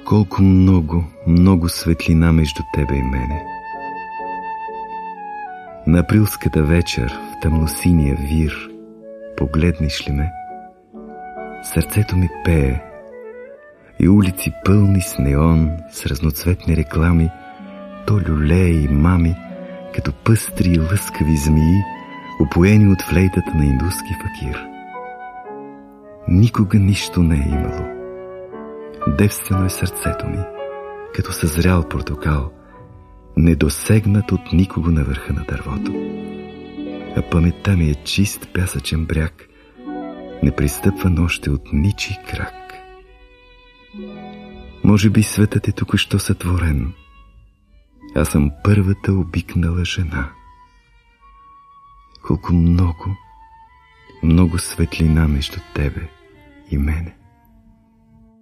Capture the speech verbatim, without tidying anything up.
Колко много, много светлина между тебе и мене. На априлската вечер в тъмносиния вир погледнеш ли ме? Сърцето ми пее и улици пълни с неон, с разноцветни реклами, то люлее и мами, като пъстри и лъскави змии, опоени от флейтата на индуски факир. Никога нищо не е имало. Девствено е сърцето ми, като съзрял портокал, недосегнат от никого на върха на дървото. А паметта ми е чист пясъчен бряг, непристъпван още от ничий крак. Може би светът е току-що сътворен. Аз съм първата обикнала жена. Колко много, много светлина между тебе и мене.